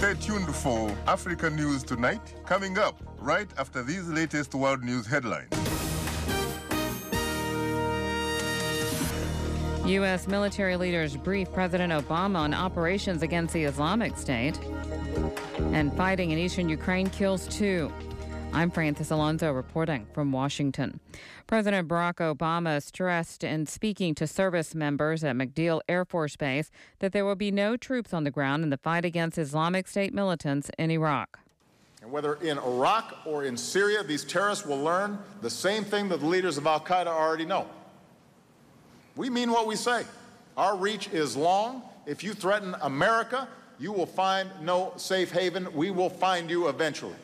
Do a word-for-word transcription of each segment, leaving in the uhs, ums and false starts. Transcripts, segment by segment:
Stay tuned for Africa News Tonight, coming up right after these latest world news headlines. U S military leaders brief President Obama on operations against the Islamic State. And fighting in eastern Ukraine kills two. I'm Francis Alonso reporting from Washington. President Barack Obama stressed in speaking to service members at MacDill Air Force Base that there will be no troops on the ground in the fight against Islamic State militants in Iraq. And whether in Iraq or in Syria, these terrorists will learn the same thing that the leaders of al-Qaeda already know. We mean what we say. Our reach is long. If you threaten America, you will find no safe haven. We will find you eventually.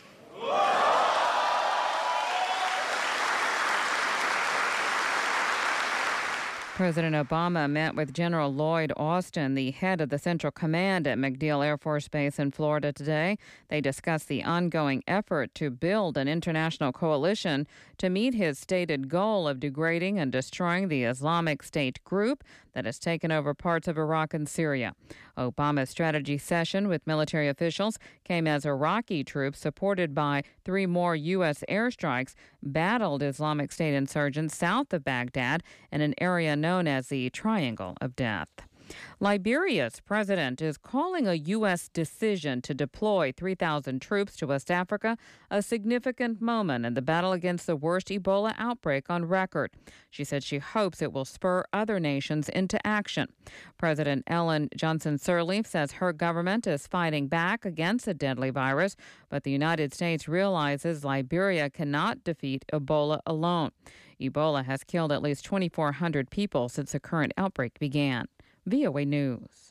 President Obama met with General Lloyd Austin, the head of the Central Command at MacDill Air Force Base in Florida today. They discussed the ongoing effort to build an international coalition to meet his stated goal of degrading and destroying the Islamic State group that has taken over parts of Iraq and Syria. Obama's strategy session with military officials came as Iraqi troops, supported by three more U S airstrikes, battled Islamic State insurgents south of Baghdad in an area known as the Triangle of Death. Liberia's president is calling a U S decision to deploy three thousand troops to West Africa a significant moment in the battle against the worst Ebola outbreak on record. She said she hopes it will spur other nations into action. President Ellen Johnson Sirleaf says her government is fighting back against the deadly virus, but the United States realizes Liberia cannot defeat Ebola alone. Ebola has killed at least twenty-four hundred people since the current outbreak began. V O A News.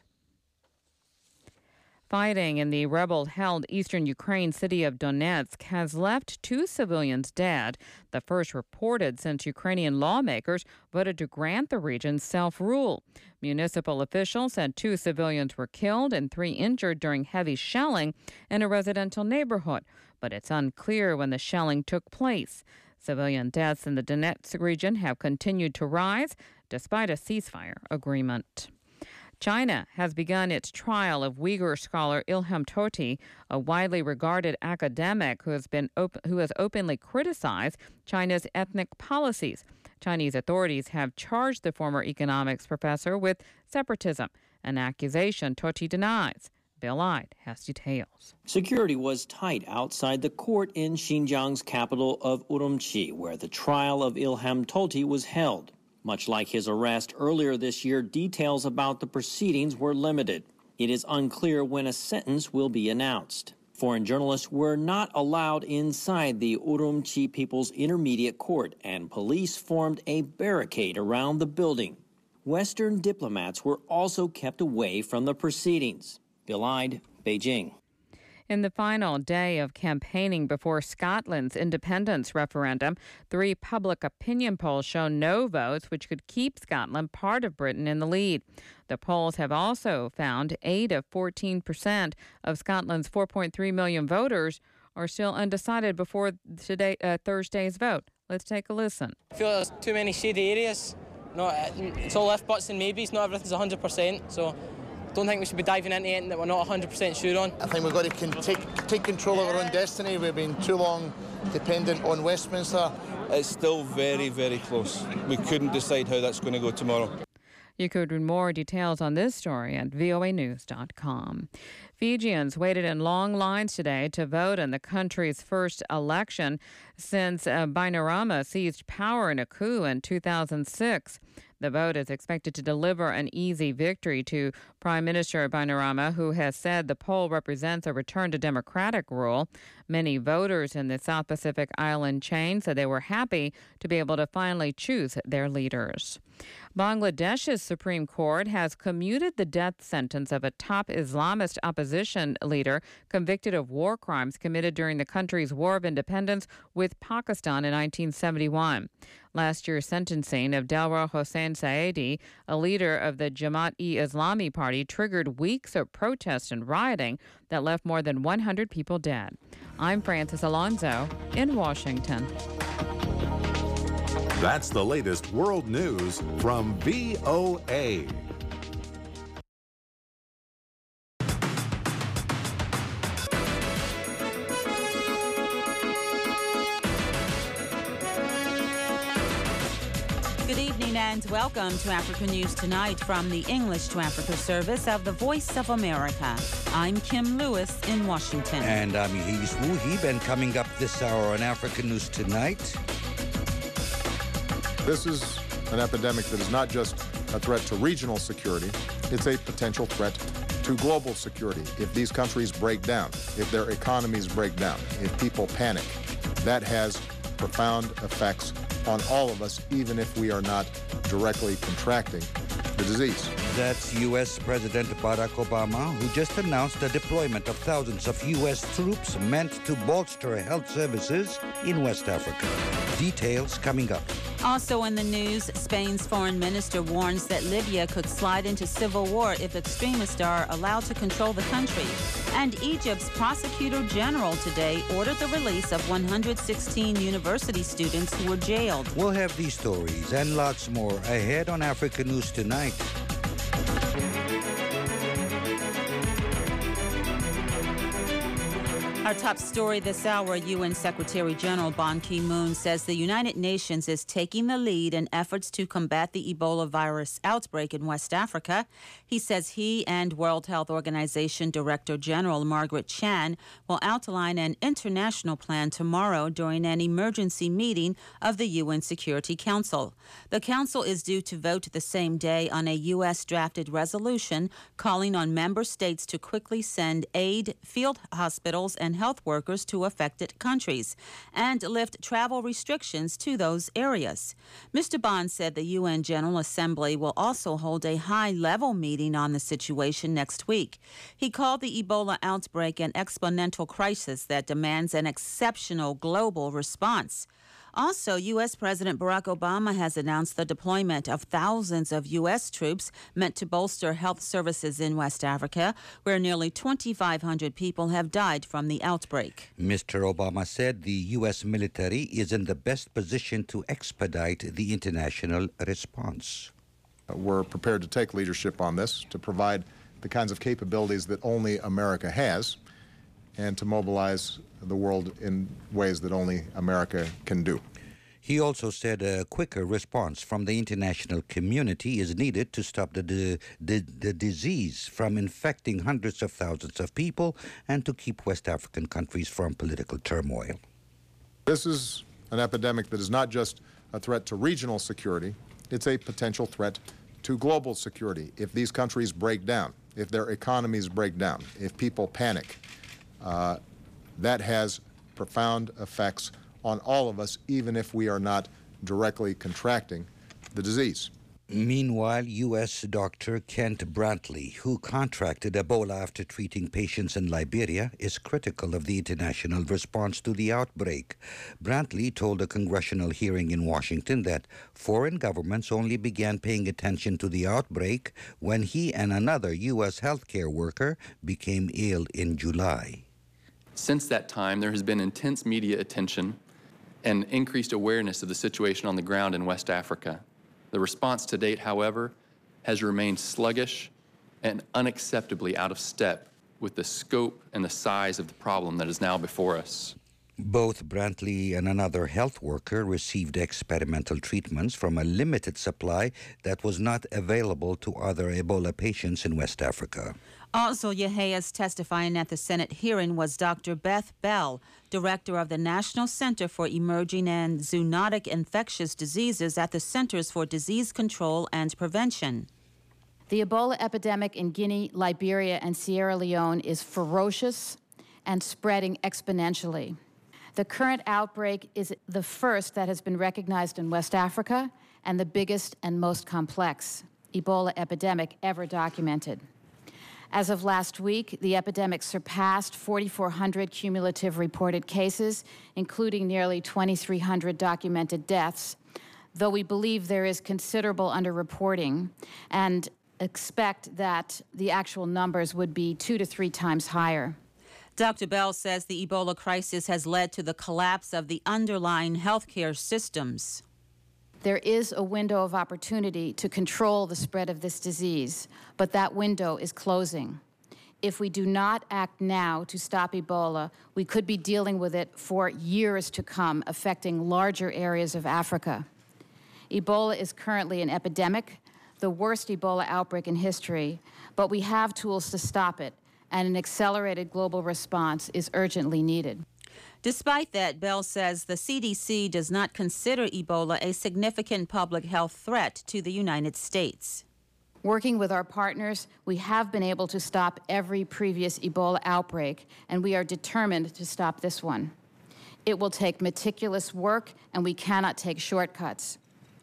Fighting in the rebel-held eastern Ukraine city of Donetsk has left two civilians dead, the first reported since Ukrainian lawmakers voted to grant the region self-rule. Municipal officials said two civilians were killed and three injured during heavy shelling in a residential neighborhood, but it's unclear when the shelling took place. Civilian deaths in the Donetsk region have continued to rise despite a ceasefire agreement. China has begun its trial of Uyghur scholar Ilham Tohti, a widely regarded academic who has been op- who has openly criticized China's ethnic policies. Chinese authorities have charged the former economics professor with separatism, an accusation Tohti denies. Bill Ide has details. Security was tight outside the court in Xinjiang's capital of Urumqi, where the trial of Ilham Tohti was held. Much like his arrest earlier this year, details about the proceedings were limited. It is unclear when a sentence will be announced. Foreign journalists were not allowed inside the Urumqi People's Intermediate Court, and police formed a barricade around the building. Western diplomats were also kept away from the proceedings. Bill Ide, Beijing. In the final day of campaigning before Scotland's independence referendum, three public opinion polls show no votes, which could keep Scotland part of Britain in the lead. The polls have also found eight of fourteen percent of Scotland's four point three million voters are still undecided before today uh, Thursday's vote. Let's take a listen. I feel there's too many shady areas. Not, it's all if, buts and maybes. Not everything's one hundred percent. So don't think we should be diving into anything that we're not one hundred percent sure on. I think we've got to con- take, take control of our own destiny. We've been too long dependent on Westminster. It's still very, very close. We couldn't decide how that's going to go tomorrow. You could read more details on this story at V O A news dot com. Fijians waited in long lines today to vote in the country's first election since uh, Bainimarama seized power in a coup in two thousand six. The vote is expected to deliver an easy victory to Prime Minister Bainimarama, who has said the poll represents a return to democratic rule. Many voters in the South Pacific island chain said they were happy to be able to finally choose their leaders. Bangladesh's Supreme Court has commuted the death sentence of a top Islamist opposition leader convicted of war crimes committed during the country's War of Independence with Pakistan in nineteen seventy-one. Last year's sentencing of Delwar Hossain Saidi, a leader of the Jamaat-e-Islami party, triggered weeks of protests and rioting that left more than one hundred people dead. I'm Francis Alonso in Washington. That's the latest world news from V O A. afternoon and welcome to Africa News Tonight from the English to Africa service of the Voice of America. I'm Kim Lewis in Washington. And I'm Yehis Wuhib, and coming up this hour on Africa News Tonight. This is an epidemic that is not just a threat to regional security, it's a potential threat to global security. If these countries break down, if their economies break down, if people panic, that has profound effects on all of us, even if we are not directly contracting the disease. That's U S President Barack Obama, who just announced the deployment of thousands of U S troops meant to bolster health services in West Africa. Details coming up. Also in the news, Spain's foreign minister warns that Libya could slide into civil war if extremists are allowed to control the country. And Egypt's prosecutor general today ordered the release of one hundred sixteen university students who were jailed. We'll have these stories and lots more ahead on Africa News Tonight. Our top story this hour, U N Secretary General Ban Ki-moon says the United Nations is taking the lead in efforts to combat the Ebola virus outbreak in West Africa. He says he and World Health Organization Director General Margaret Chan will outline an international plan tomorrow during an emergency meeting of the U N Security Council. The council is due to vote the same day on a U S-drafted resolution calling on member states to quickly send aid, field hospitals, and health workers to affected countries and lift travel restrictions to those areas. Mister Ban said the U N General Assembly will also hold a high-level meeting on the situation next week. He called the Ebola outbreak an exponential crisis that demands an exceptional global response. Also, U S. President Barack Obama has announced the deployment of thousands of U S troops meant to bolster health services in West Africa, where nearly twenty-five hundred people have died from the outbreak. Mister Obama said the U S military is in the best position to expedite the international response. We're prepared to take leadership on this, to provide the kinds of capabilities that only America has, and to mobilize the world in ways that only America can do. He also said a quicker response from the international community is needed to stop the, the, the, the disease from infecting hundreds of thousands of people and to keep West African countries from political turmoil. This is an epidemic that is not just a threat to regional security, it's a potential threat to global security. If these countries break down, if their economies break down, if people panic, uh, that has profound effects on all of us, even if we are not directly contracting the disease. Meanwhile, U S Doctor Kent Brantley, who contracted Ebola after treating patients in Liberia, is critical of the international response to the outbreak. Brantley told a congressional hearing in Washington that foreign governments only began paying attention to the outbreak when he and another U S healthcare worker became ill in July. Since that time, there has been intense media attention and increased awareness of the situation on the ground in West Africa. The response to date, however, has remained sluggish and unacceptably out of step with the scope and the size of the problem that is now before us. Both Brantley and another health worker received experimental treatments from a limited supply that was not available to other Ebola patients in West Africa. Also, Yeheas testifying at the Senate hearing was Doctor Beth Bell, director of the National Center for Emerging and Zoonotic Infectious Diseases at the Centers for Disease Control and Prevention. The Ebola epidemic in Guinea, Liberia, and Sierra Leone is ferocious and spreading exponentially. The current outbreak is the first that has been recognized in West Africa and the biggest and most complex Ebola epidemic ever documented. As of last week, the epidemic surpassed forty-four hundred cumulative reported cases, including nearly twenty-three hundred documented deaths, though we believe there is considerable underreporting and expect that the actual numbers would be two to three times higher. Doctor Bell says the Ebola crisis has led to the collapse of the underlying healthcare systems. There is a window of opportunity to control the spread of this disease, but that window is closing. If we do not act now to stop Ebola, we could be dealing with it for years to come, affecting larger areas of Africa. Ebola is currently an epidemic, the worst Ebola outbreak in history, but we have tools to stop it, and an accelerated global response is urgently needed. Despite that, Bell says the C D C does not consider Ebola a significant public health threat to the United States. Working with our partners, we have been able to stop every previous Ebola outbreak, and we are determined to stop this one. It will take meticulous work, and we cannot take shortcuts.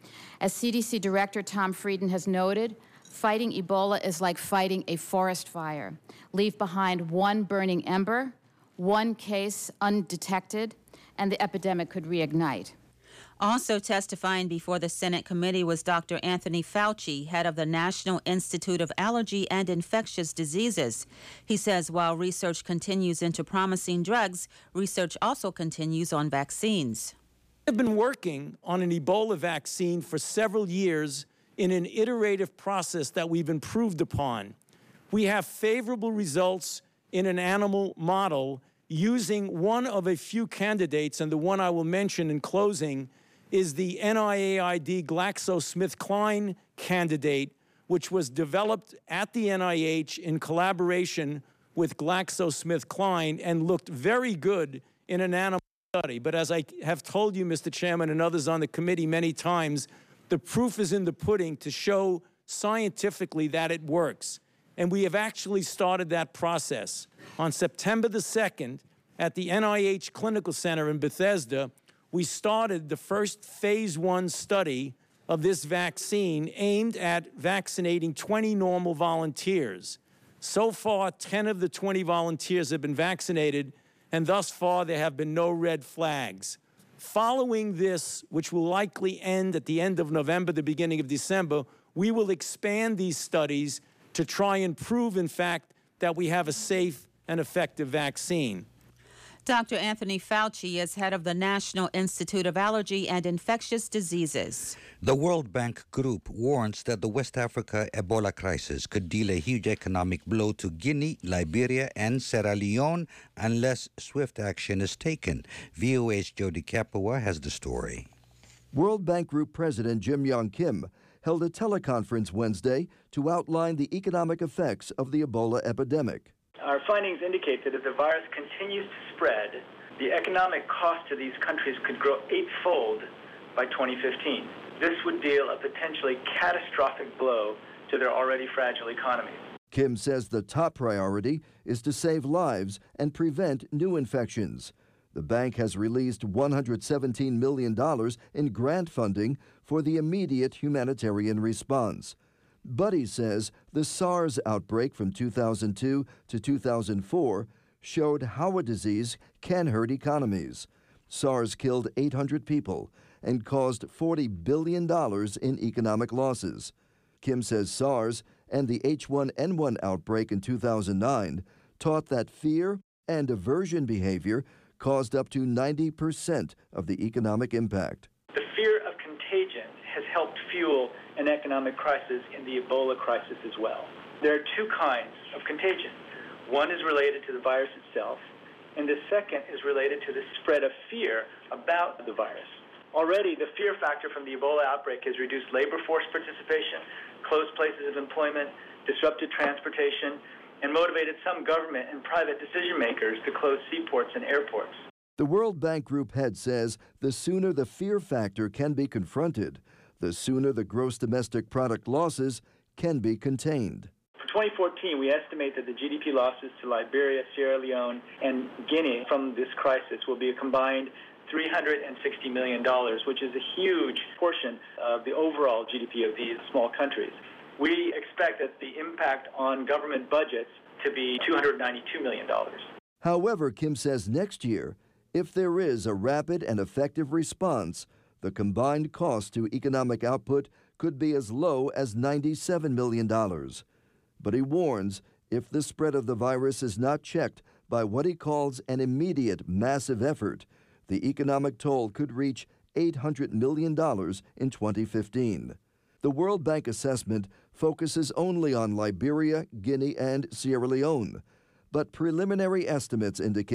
As C D C Director Tom Frieden has noted, fighting Ebola is like fighting a forest fire. Leave behind one burning ember, one case undetected, and the epidemic could reignite. Also testifying before the Senate committee was Doctor Anthony Fauci, head of the National Institute of Allergy and Infectious Diseases. He says while research continues into promising drugs, research also continues on vaccines. We've been working on an Ebola vaccine for several years in an iterative process that we've improved upon. We have favorable results in an animal model using one of a few candidates, and the one I will mention in closing is the N I A I D GlaxoSmithKline candidate, which was developed at the N I H in collaboration with GlaxoSmithKline and looked very good in an animal study. But as I have told you, Mister Chairman, and others on the committee many times, the proof is in the pudding to show scientifically that it works. And we have actually started that process. On September the second, at the N I H Clinical Center in Bethesda, we started the first phase one study of this vaccine aimed at vaccinating twenty normal volunteers. So far, ten of the twenty volunteers have been vaccinated, and thus far there have been no red flags. Following this, which will likely end at the end of November, the beginning of December, we will expand these studies to try and prove, in fact, that we have a safe and effective vaccine. Doctor Anthony Fauci is head of the National Institute of Allergy and Infectious Diseases. The World Bank Group warns that the West Africa Ebola crisis could deal a huge economic blow to Guinea, Liberia, and Sierra Leone unless swift action is taken. V O A's Jody Capua has the story. World Bank Group President Jim Yong Kim held a teleconference Wednesday to outline the economic effects of the Ebola epidemic. Our findings indicate that if the virus continues to spread, the economic cost to these countries could grow eightfold by twenty fifteen. This would deal a potentially catastrophic blow to their already fragile economies. Kim says the top priority is to save lives and prevent new infections. The bank has released one hundred seventeen million dollars in grant funding for the immediate humanitarian response. But he says the SARS outbreak from two thousand two to two thousand four showed how a disease can hurt economies. SARS killed eight hundred people and caused forty billion dollars in economic losses. Kim says SARS and the H one N one outbreak in two thousand nine taught that fear and aversion behavior caused up to ninety percent of the economic impact. The fear of contagion has helped fuel an economic crisis in the Ebola crisis as well. There are two kinds of contagion. One is related to the virus itself, and the second is related to the spread of fear about the virus. Already, the fear factor from the Ebola outbreak has reduced labor force participation, closed places of employment, disrupted transportation, and motivated some government and private decision makers to close seaports and airports. The World Bank Group head says the sooner the fear factor can be confronted, the sooner the gross domestic product losses can be contained. For twenty fourteen, we estimate that the G D P losses to Liberia, Sierra Leone, and Guinea from this crisis will be a combined three hundred sixty million dollars, which is a huge portion of the overall G D P of these small countries. We expect that the impact on government budgets to be two hundred ninety-two million dollars. However, Kim says next year, if there is a rapid and effective response, the combined cost to economic output could be as low as ninety-seven million dollars. But he warns if the spread of the virus is not checked by what he calls an immediate massive effort, the economic toll could reach eight hundred million dollars in twenty fifteen. The World Bank assessment focuses only on Liberia, Guinea, and Sierra Leone, but preliminary estimates indicate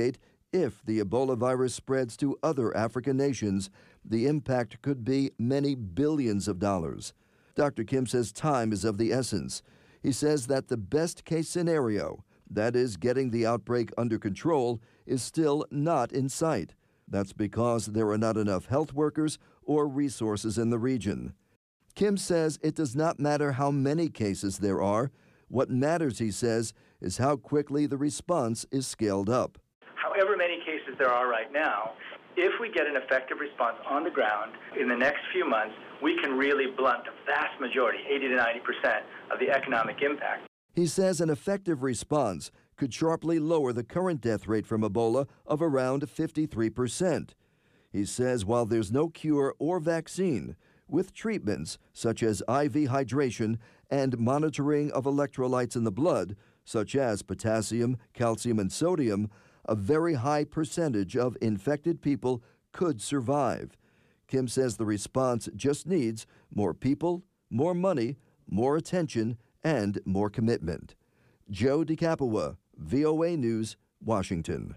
If the Ebola virus spreads to other African nations, the impact could be many billions of dollars. Doctor Kim says time is of the essence. He says that the best-case scenario, that is, getting the outbreak under control, is still not in sight. That's because there are not enough health workers or resources in the region. Kim says it does not matter how many cases there are. What matters, he says, is how quickly the response is scaled up. However many cases there are right now, if we get an effective response on the ground in the next few months, we can really blunt the vast majority, eighty to ninety percent, of the economic impact. He says an effective response could sharply lower the current death rate from Ebola of around fifty-three percent. He says while there's no cure or vaccine, with treatments such as I V hydration and monitoring of electrolytes in the blood, such as potassium, calcium, and sodium, a very high percentage of infected people could survive. Kim says the response just needs more people, more money, more attention, and more commitment. Joe DeCapua, V O A News, Washington.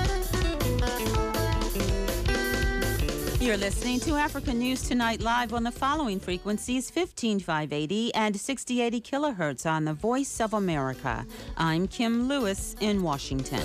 You're listening to African News Tonight live on the following frequencies: fifteen five eighty and sixty eighty kilohertz on the Voice of America. I'm Kim Lewis in Washington.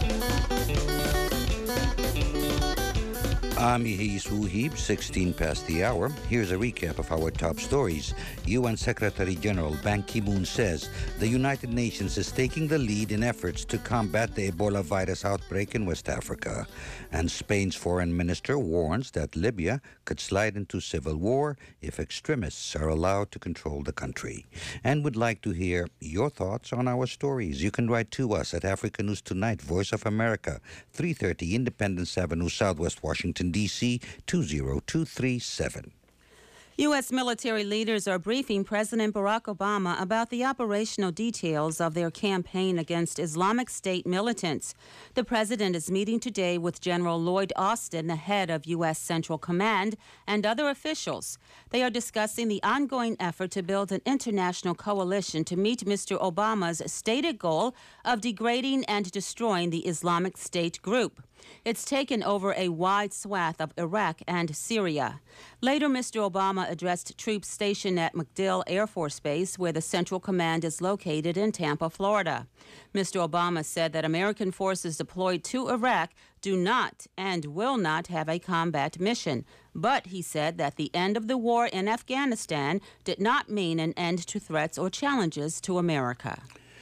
I'm Yehis Wuhib, sixteen past the hour. Here's a recap of our top stories. U N Secretary General Ban Ki-moon says the United Nations is taking the lead in efforts to combat the Ebola virus outbreak in West Africa. And Spain's foreign minister warns that Libya could slide into civil war if extremists are allowed to control the country. And would like to hear your thoughts on our stories. You can write to us at Africa News Tonight, Voice of America, three thirty Independence Avenue, Southwest Washington, D C two zero two three seven. U S military leaders are briefing President Barack Obama about the operational details of their campaign against Islamic State militants. The president is meeting today with General Lloyd Austin, the head of U S Central Command, and other officials. They are discussing the ongoing effort to build an international coalition to meet Mister Obama's stated goal of degrading and destroying the Islamic State group. It's taken over a wide swath of Iraq and Syria. Later, Mister Obama addressed troops stationed at MacDill Air Force Base, where the Central Command is located in Tampa, Florida. Mister Obama said that American forces deployed to Iraq do not and will not have a combat mission. But he said that the end of the war in Afghanistan did not mean an end to threats or challenges to America.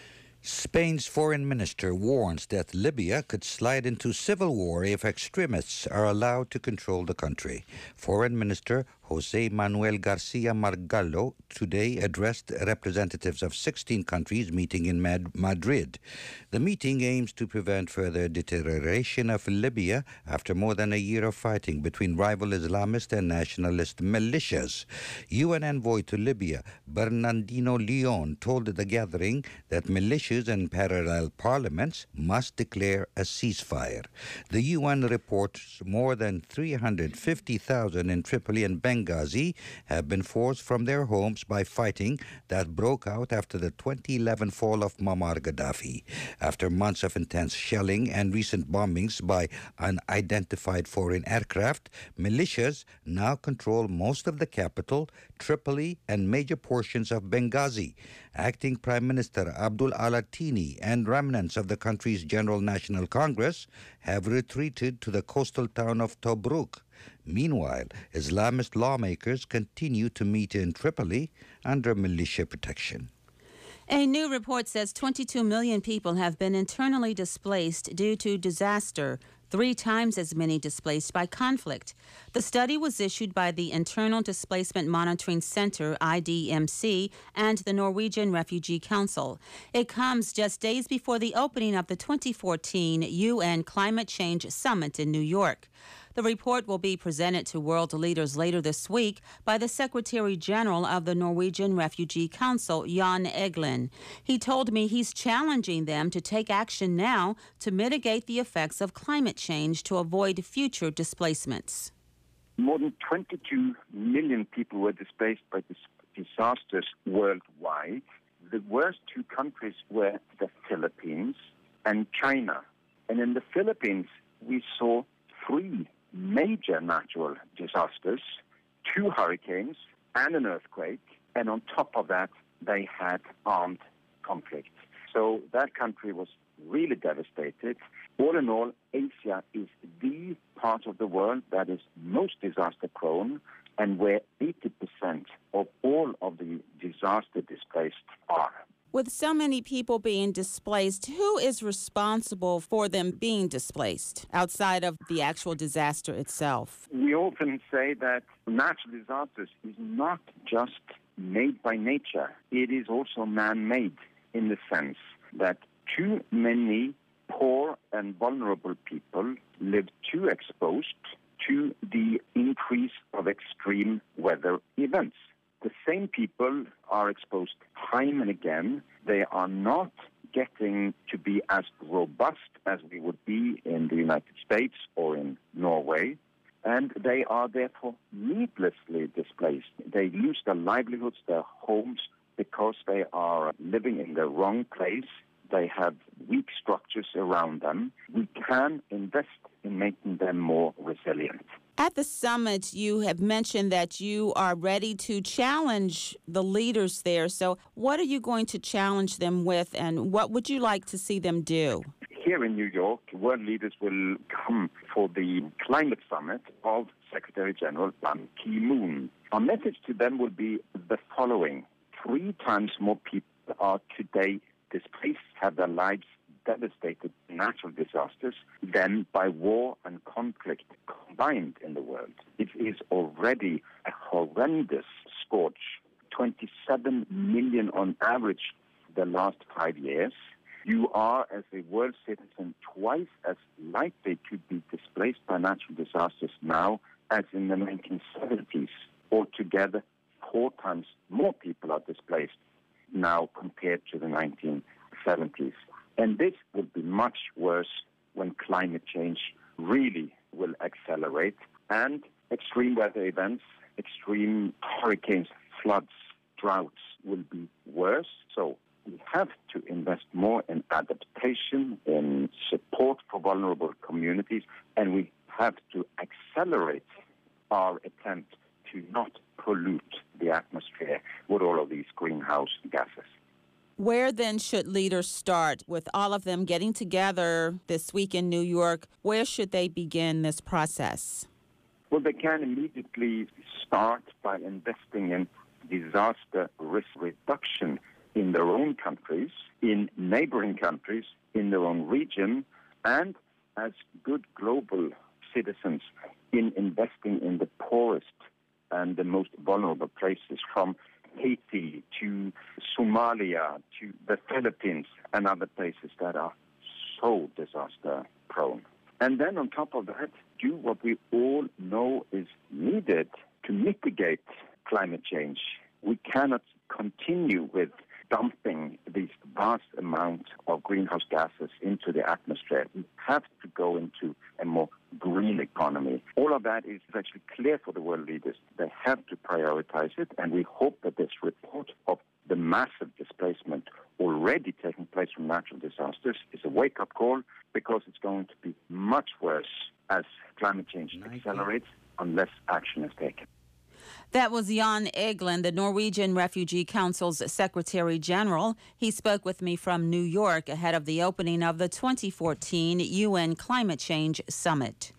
Spain's foreign minister warns that Libya could slide into civil war if extremists are allowed to control the country. Foreign Minister José Manuel García Margallo today addressed representatives of sixteen countries meeting in Mad- Madrid. The meeting aims to prevent further deterioration of Libya after more than a year of fighting between rival Islamist and nationalist militias. U N envoy to Libya, Bernardino Leon, told the gathering that militias and parallel parliaments must declare a ceasefire. The U N reports more than three hundred fifty thousand in Tripoli and Benghazi have been forced from their homes by fighting that broke out after the twenty eleven fall of Muammar Gaddafi. After months of intense shelling and recent bombings by unidentified foreign aircraft, militias now control most of the capital, Tripoli, and major portions of Benghazi. Acting Prime Minister Abdul Alatini and remnants of the country's General National Congress have retreated to the coastal town of Tobruk. Meanwhile, Islamist lawmakers continue to meet in Tripoli under militia protection. A new report says twenty-two million people have been internally displaced due to disaster, three times as many displaced by conflict. The study was issued by the Internal Displacement Monitoring Center, I D M C, and the Norwegian Refugee Council. It comes just days before the opening of the twenty fourteen U N Climate Change Summit in New York. The report will be presented to world leaders later this week by the Secretary General of the Norwegian Refugee Council, Jan Egeland. He told me he's challenging them to take action now to mitigate the effects of climate change to avoid future displacements. More than twenty-two million people were displaced by dis- disasters worldwide. The worst two countries were the Philippines and China. And in the Philippines, we saw three major natural disasters, two hurricanes and an earthquake, and on top of that, they had armed conflict. So that country was really devastated. All in all, Asia is the part of the world that is most disaster-prone and where eighty percent of all of the disaster displaced are. With so many people being displaced, who is responsible for them being displaced outside of the actual disaster itself? We often say that natural disasters is not just made by nature. It is also man-made in the sense that too many poor and vulnerable people live too exposed to the increase of extreme weather events. The same people are exposed time and again. They are not getting to be as robust as we would be in the United States or in Norway, and they are therefore needlessly displaced. They lose their livelihoods, their homes, because they are living in the wrong place. They have weak structures around them. We can invest in making them more resilient. At the summit, you have mentioned that you are ready to challenge the leaders there. So what are you going to challenge them with, and what would you like to see them do? Here in New York, world leaders will come for the climate summit of Secretary General Ban Ki-moon. Our message to them will be the following. Three times more people are today displaced, have their lives devastated by natural disasters than by war and conflict combined in the world. It is already a horrendous scourge. twenty-seven million on average the last five years. You are, as a world citizen, twice as likely to be displaced by natural disasters now as in the nineteen seventies. Altogether, four times more people are displaced now compared to the nineteen seventies. And this will be much worse when climate change really will accelerate and extreme weather events, extreme hurricanes, floods, droughts will be worse. So we have to invest more in adaptation, in support for vulnerable communities, and we have to accelerate our attempt to not pollute the atmosphere with all of these greenhouse gases. Where then should leaders start? With all of them getting together this week in New York, where should they begin this process? Well, they can immediately start by investing in disaster risk reduction in their own countries, in neighboring countries, in their own region, and as good global citizens in investing in the poorest and the most vulnerable places, from Haiti to Somalia to the Philippines and other places that are so disaster prone. And then on top of that, do what we all know is needed to mitigate climate change. We cannot continue with dumping these vast amounts of greenhouse gases into the atmosphere. We have to go into a more green economy. All of that is actually clear for the world leaders. They have to prioritize it, and we hope that this report of the massive displacement already taking place from natural disasters is a wake-up call, because it's going to be much worse as climate change accelerates unless action is taken. That was Jan Egeland, the Norwegian Refugee Council's Secretary General. He spoke with me from New York ahead of the opening of the twenty fourteen U N Climate Change Summit.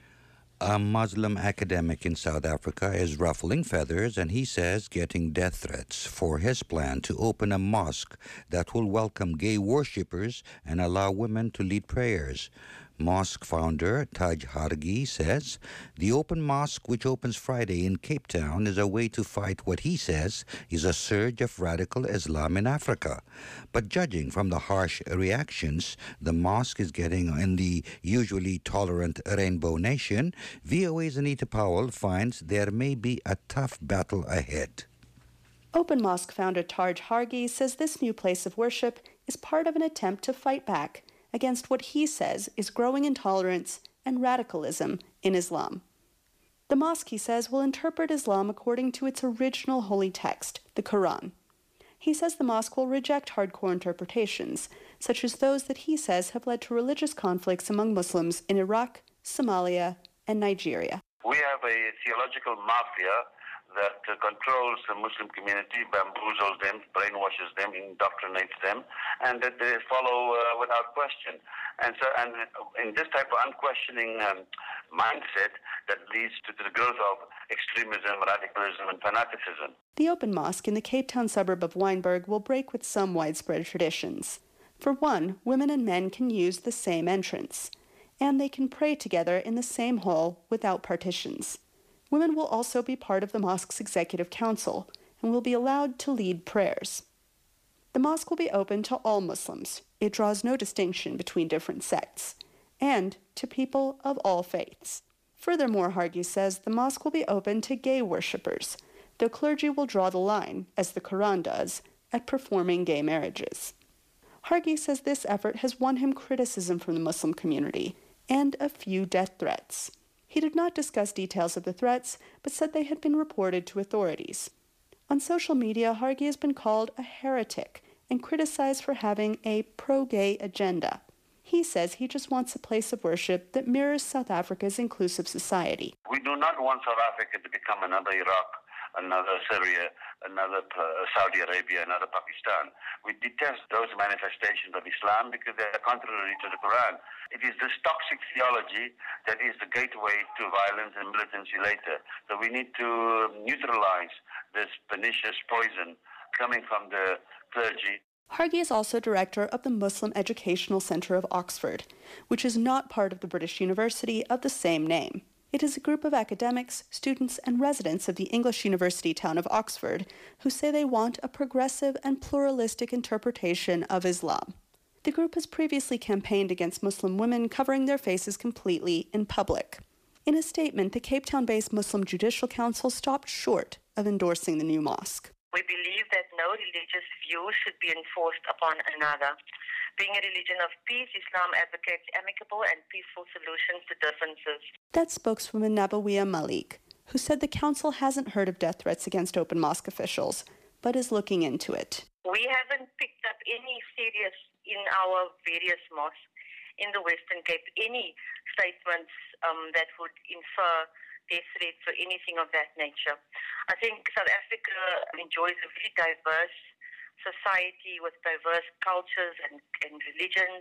A Muslim academic in South Africa is ruffling feathers, and he says getting death threats for his plan to open a mosque that will welcome gay worshippers and allow women to lead prayers. Mosque founder Taj Hargi says the open mosque, which opens Friday in Cape Town, is a way to fight what he says is a surge of radical Islam in Africa. But judging from the harsh reactions the mosque is getting in the usually tolerant Rainbow Nation, V O A's Anita Powell finds there may be a tough battle ahead. Open Mosque founder Taj Hargi says this new place of worship is part of an attempt to fight back against what he says is growing intolerance and radicalism in Islam. The mosque, he says, will interpret Islam according to its original holy text, the Quran. He says the mosque will reject hardcore interpretations, such as those that he says have led to religious conflicts among Muslims in Iraq, Somalia, and Nigeria. We have a theological mafia that uh, controls the Muslim community, bamboozles them, brainwashes them, indoctrinates them, and that they follow uh, without question. And so, and in this type of unquestioning um, mindset, that leads to the growth of extremism, radicalism, and fanaticism. The open mosque in the Cape Town suburb of Wynberg will break with some widespread traditions. For one, women and men can use the same entrance, and they can pray together in the same hall without partitions. Women will also be part of the mosque's executive council and will be allowed to lead prayers. The mosque will be open to all Muslims. It draws no distinction between different sects, and to people of all faiths. Furthermore, Hargi says the mosque will be open to gay worshippers, though clergy will draw the line, as the Quran does, at performing gay marriages. Hargi says this effort has won him criticism from the Muslim community and a few death threats. He did not discuss details of the threats, but said they had been reported to authorities. On social media, Hargi has been called a heretic and criticized for having a pro-gay agenda. He says he just wants a place of worship that mirrors South Africa's inclusive society. We do not want South Africa to become another Iraq, another Syria, another uh, Saudi Arabia, another Pakistan. We detest those manifestations of Islam because they are contrary to the Quran. It is this toxic theology that is the gateway to violence and militancy later. So we need to neutralize this pernicious poison coming from the clergy. Hargi is also director of the Muslim Educational Centre of Oxford, which is not part of the British University of the same name. It is a group of academics, students, and residents of the English university town of Oxford who say they want a progressive and pluralistic interpretation of Islam. The group has previously campaigned against Muslim women covering their faces completely in public. In a statement, the Cape Town-based Muslim Judicial Council stopped short of endorsing the new mosque. We believe that no religious view should be enforced upon another. Being a religion of peace, Islam advocates amicable and peaceful solutions to differences. That's spokeswoman Nabawiya Malik, who said the council hasn't heard of death threats against open mosque officials, but is looking into it. We haven't picked up any serious in our various mosques in the Western Cape, any statements um, that would infer death threats or anything of that nature. I think South Africa enjoys a very diverse society with diverse cultures and, and religions,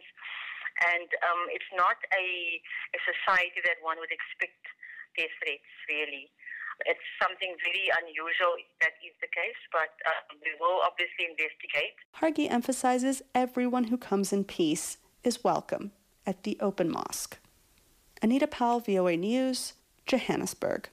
and um, it's not a, a society that one would expect death threats, really. It's something very unusual if that is the case, but um, we will obviously investigate. Hargi emphasizes everyone who comes in peace is welcome at the open mosque. Anita Powell, V O A News, Johannesburg.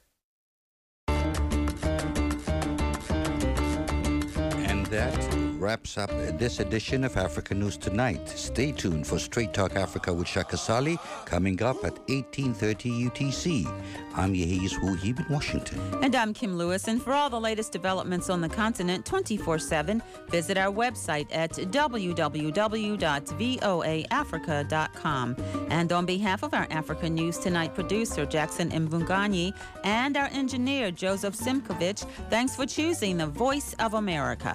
And that wraps up this edition of Africa News Tonight. Stay tuned for Straight Talk Africa with Shaka Sali coming up at eighteen thirty U T C. I'm Yehiz Wuhib in Washington. And I'm Kim Lewis. And for all the latest developments on the continent twenty-four seven, visit our website at w w w dot voa africa dot com. And on behalf of our Africa News Tonight producer, Jackson Mvunganyi, and our engineer, Joseph Simkovich, thanks for choosing the Voice of America.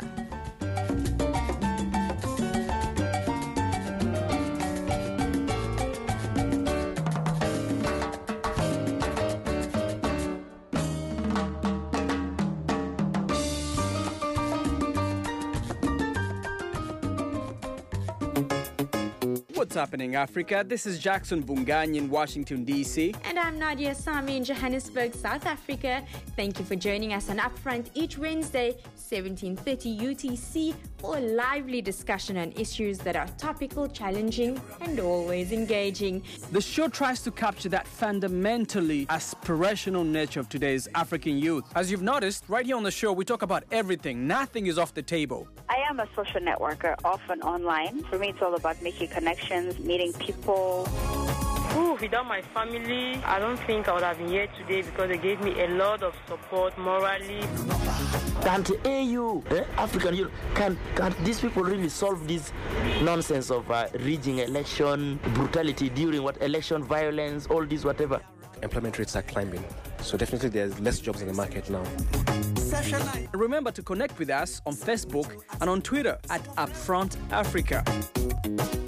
What's happening, Africa? This is Jackson Bunganyi in Washington, D C. And I'm Nadia Sami in Johannesburg, South Africa. Thank you for joining us on Upfront each Wednesday, seventeen thirty U T C, for a lively discussion on issues that are topical, challenging, and always engaging. The show tries to capture that fundamentally aspirational nature of today's African youth. As you've noticed, right here on the show, we talk about everything. Nothing is off the table. I am a social networker, often online. For me, it's all about making connections, meeting people. Ooh, without my family, I don't think I would have been here today because they gave me a lot of support morally. Can't A U, eh, African Union, can, can these people really solve this nonsense of uh, rigging election, brutality during what election, violence, all this, whatever? Employment rates are climbing. So definitely there's less jobs in the market now. Remember to connect with us on Facebook and on Twitter at Upfront Africa.